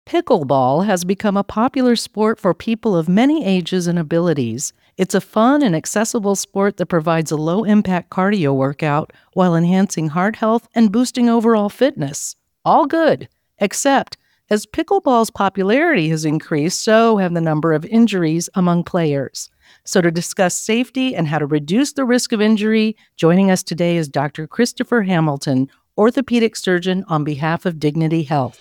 Pickleball has become a popular sport for people of many ages and abilities. It's a fun and accessible sport that provides a low impact cardio workout while enhancing heart health and boosting overall fitness. All good, except as pickleball's popularity has increased, so have the number of injuries among players. So, to discuss safety and how to reduce the risk of injury, joining us today is Dr. Christopher Hamilton, orthopedic surgeon on behalf of Dignity Health.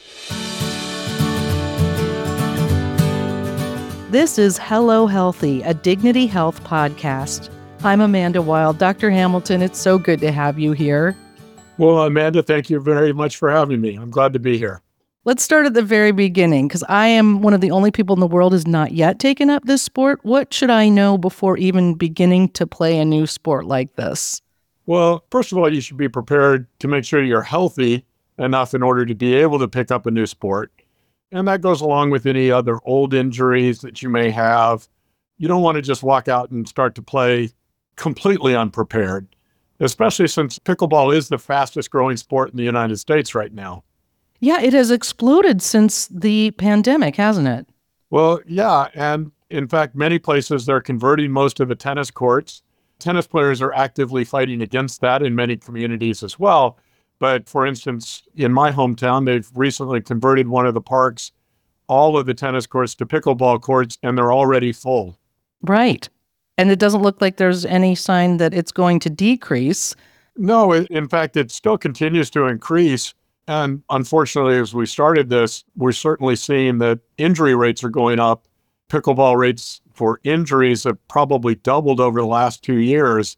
This is Hello Healthy, a Dignity Health podcast. I'm Amanda Wild. Dr. Hamilton, it's so good to have you here. Well, Amanda, thank you very much for having me. I'm glad to be here. Let's start at the very beginning, because I am one of the only people in the world who's not yet taken up this sport. What should I know before even beginning to play a new sport like this? Well, first of all, you should be prepared to make sure you're healthy enough in order to be able to pick up a new sport. And that goes along with any other old injuries that you may have. You don't want to just walk out and start to play completely unprepared, especially since pickleball is the fastest growing sport in the United States right now. Yeah, it has exploded since the pandemic, hasn't it? Well, yeah. And in fact, many places they're converting most of the tennis courts. Tennis players are actively fighting against that in many communities as well. But for instance, in my hometown, they've recently converted one of the parks, all of the tennis courts to pickleball courts, and they're already full. Right. And it doesn't look like there's any sign that it's going to decrease. No, in fact, it still continues to increase. And unfortunately, as we started this, we're certainly seeing that injury rates are going up. Pickleball rates for injuries have probably doubled over the last 2 years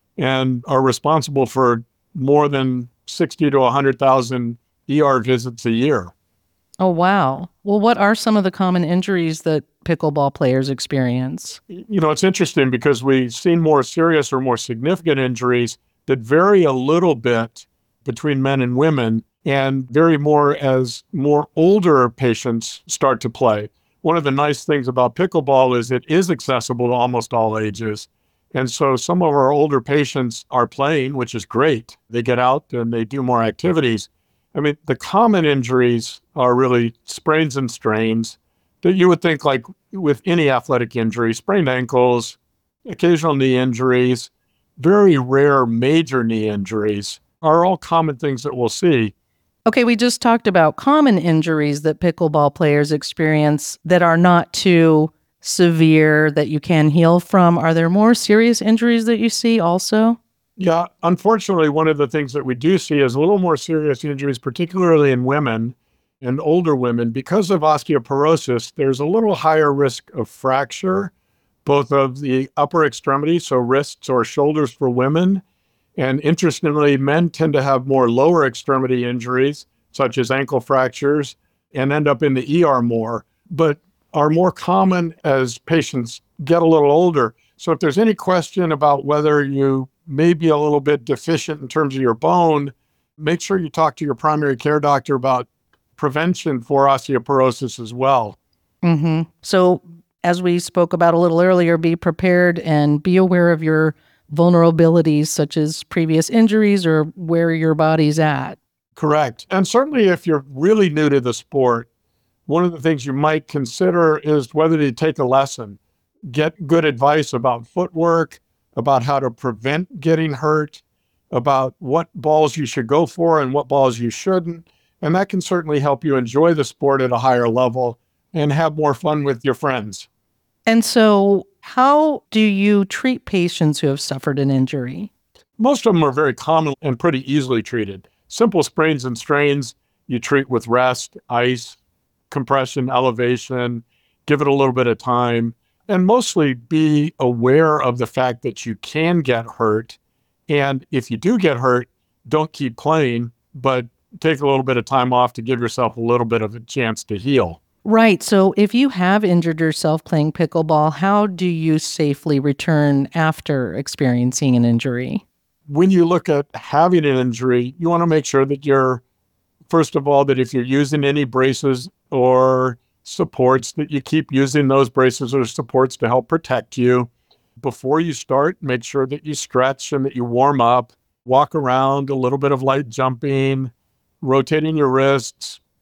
and are responsible for more than 60 to 100,000 ER visits a year. Oh, wow. Well, what are some of the common injuries that pickleball players experience? You know, it's interesting because we've seen more serious or more significant injuries that vary a little bit between men and women and vary more as more older patients start to play. One of the nice things about pickleball is it is accessible to almost all ages. And so some of our older patients are playing, which is great. They get out and they do more activities. I mean, the common injuries are really sprains and strains that you would think like with any athletic injury, sprained ankles, occasional knee injuries, very rare major knee injuries are all common things that we'll see. Okay, we just talked about common injuries that pickleball players experience that are not too severe that you can heal from. Are there more serious injuries that you see also? Yeah, unfortunately, one of the things that we do see is a little more serious injuries, particularly in women and older women. Because of osteoporosis, there's a little higher risk of fracture, both of the upper extremities, so wrists or shoulders for women. And interestingly, men tend to have more lower extremity injuries, such as ankle fractures, and end up in the ER more, but are more common as patients get a little older. So if there's any question about whether you may be a little bit deficient in terms of your bone, make sure you talk to your primary care doctor about prevention for osteoporosis as well. Mm-hmm. So as we spoke about a little earlier, be prepared and be aware of your vulnerabilities, such as previous injuries or where your body's at. Correct. And certainly if you're really new to the sport, one of the things you might consider is whether to take a lesson, get good advice about footwork, about how to prevent getting hurt, about what balls you should go for and what balls you shouldn't. And that can certainly help you enjoy the sport at a higher level and have more fun with your friends. And so how do you treat patients who have suffered an injury? Most of them are very common and pretty easily treated. Simple sprains and strains you treat with rest, ice, compression, elevation, give it a little bit of time, and mostly be aware of the fact that you can get hurt. And if you do get hurt, don't keep playing, but take a little bit of time off to give yourself a little bit of a chance to heal. Right. So if you have injured yourself playing pickleball, how do you safely return after experiencing an injury? When you look at having an injury, you want to make sure that first of all, that if you're using any braces or supports, that you keep using those braces or supports to help protect you. Before you start, make sure that you stretch and that you warm up, walk around, a little bit of light jumping, rotating your wrists,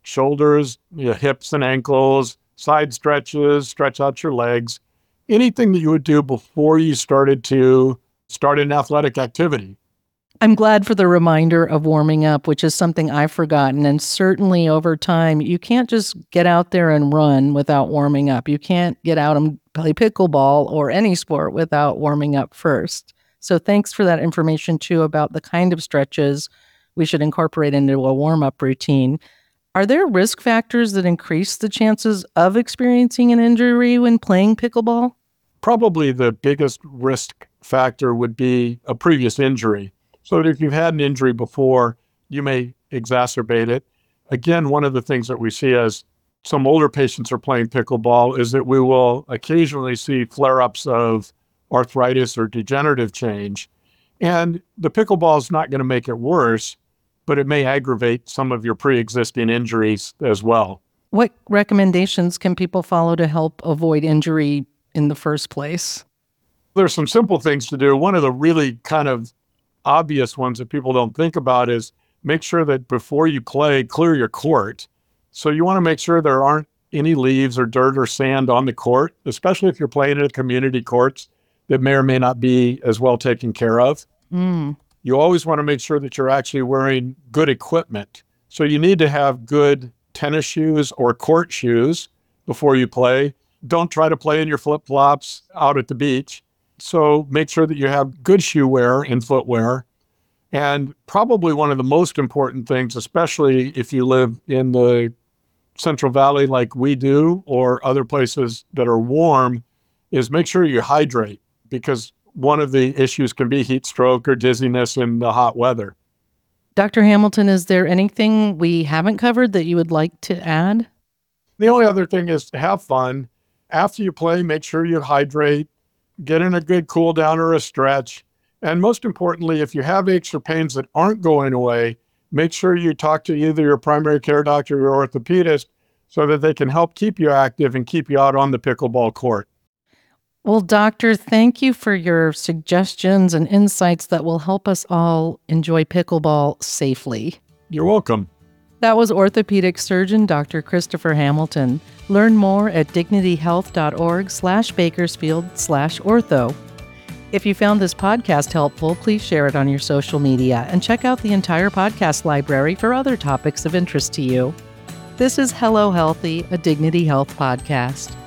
shoulders, hips and ankles, side stretches, stretch out your legs, anything that you would do before you started to start an athletic activity. I'm glad for the reminder of warming up, which is something I've forgotten. And certainly over time, you can't just get out there and run without warming up. You can't get out and play pickleball or any sport without warming up first. So thanks for that information, too, about the kind of stretches we should incorporate into a warm-up routine. Are there risk factors that increase the chances of experiencing an injury when playing pickleball? Probably the biggest risk factor would be a previous injury. So that if you've had an injury before, you may exacerbate it. Again, one of the things that we see as some older patients are playing pickleball is that we will occasionally see flare-ups of arthritis or degenerative change. And the pickleball is not going to make it worse, but it may aggravate some of your pre-existing injuries as well. What recommendations can people follow to help avoid injury in the first place? There's some simple things to do. One of the really kind of obvious ones that people don't think about is make sure that before you play, clear your court. So you want to make sure there aren't any leaves or dirt or sand on the court, especially if you're playing in community courts that may or may not be as well taken care of. You always want to make sure that you're actually wearing good equipment. So you need to have good tennis shoes or court shoes before you play. Don't try to play in your flip-flops out at the beach. So make sure that you have good shoe wear and footwear. And probably one of the most important things, especially if you live in the Central Valley like we do, or other places that are warm, is make sure you hydrate, because one of the issues can be heat stroke or dizziness in the hot weather. Dr. Hamilton, is there anything we haven't covered that you would like to add? The only other thing is to have fun. After you play, make sure you hydrate, get in a good cool down or a stretch. And most importantly, if you have aches or pains that aren't going away, make sure you talk to either your primary care doctor or your orthopedist so that they can help keep you active and keep you out on the pickleball court. Well, doctor, thank you for your suggestions and insights that will help us all enjoy pickleball safely. You're welcome. That was orthopedic surgeon Dr. Christopher Hamilton. Learn more at dignityhealth.org/Bakersfield/ortho. If you found this podcast helpful, please share it on your social media and check out the entire podcast library for other topics of interest to you. This is Hello Healthy, a Dignity Health podcast.